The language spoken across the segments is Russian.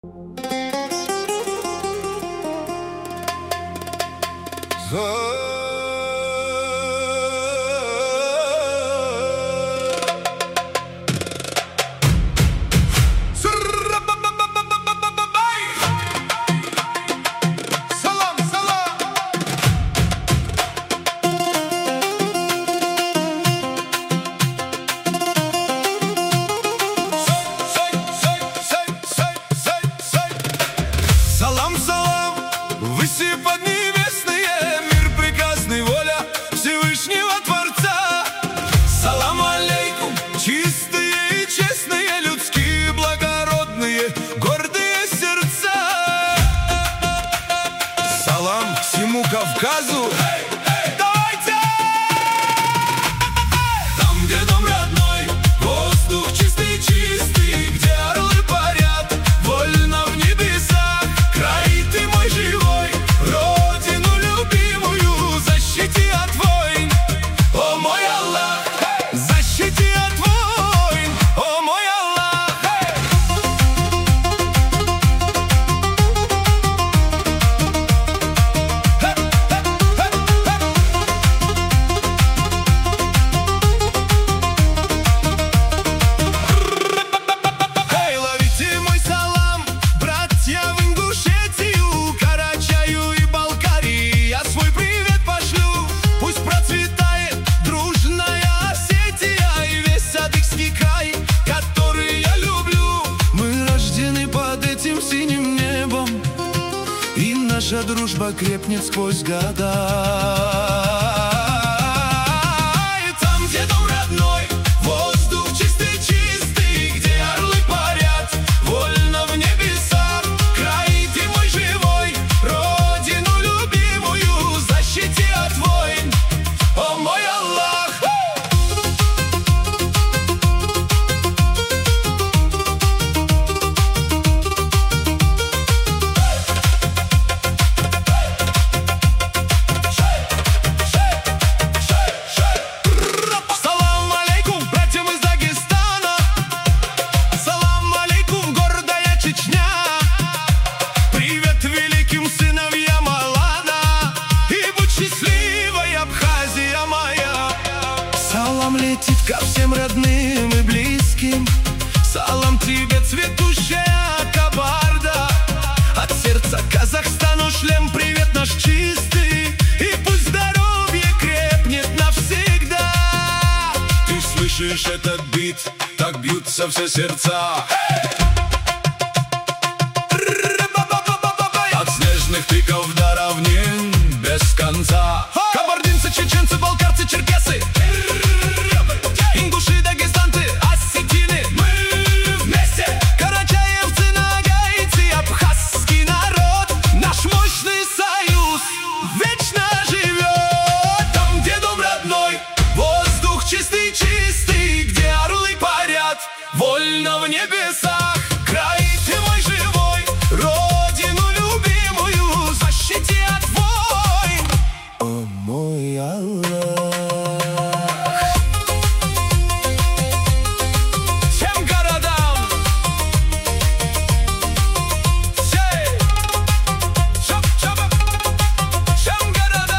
Салам, салам, выси поднебесные, мир прекрасный, воля Всевышнего Творца. Салам алейкум, чистые и честные, людские, благородные, гордые сердца. Салам всему Кавказу. Давайте! Там, где дом родной, воздух чистый, где орлы парят, вольно в небесах. Край ты мой живой, родину любимую защити от войн, о мой Аллах. Защити от войн, о мой Аллах. Эй, ловите мой салам, братья в Ингушетию, Карачаю и Балкарии. Я свой привет пошлю. Пусть процветает дружная Осетия и весь адыгский край, который я люблю. Мы рождены под этим синим небом, и наша дружба крепнет сквозь года. И там, где дом родной, воздух чистый, где орлы парят, вольно в небесах. Край ты мой живой, родину любимую защити от войн, о мой Аллах. Салам алейкум, братьям из Дагестана. Салам алейкум, гордая Чечня. Привет великим сыновьям Алана, и будь счастливой, Абхазия моя. Салам летит ко всем родным и близким. Салам тебе, цветущая Кабарда. От сердца Казахстану шлем привет наш чистый, и пусть здоровье крепнет навсегда. Ты слышишь этот бит? Так бьются все сердца. От снежных пиков до равнин без конца. Кабардинцы, чеченцы, балкарцы, черкесы, ингуши, дагестанцы, осетины, мы вместе. Карачаевцы, нагайцы, абхазский народ. Наш мощный союз вечно живет. Там, где дом родной, воздух чистый, где орлы парят, вольно в небесах. Край ты мой живой, родину любимую защити от войн, о мой Аллах. Всем городам, всем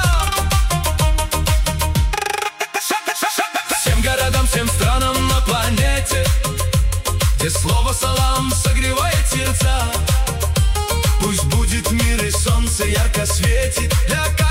городам, всем странам на планете, где слово салам согревает сердца. Пусть будет мир и солнце ярко светит для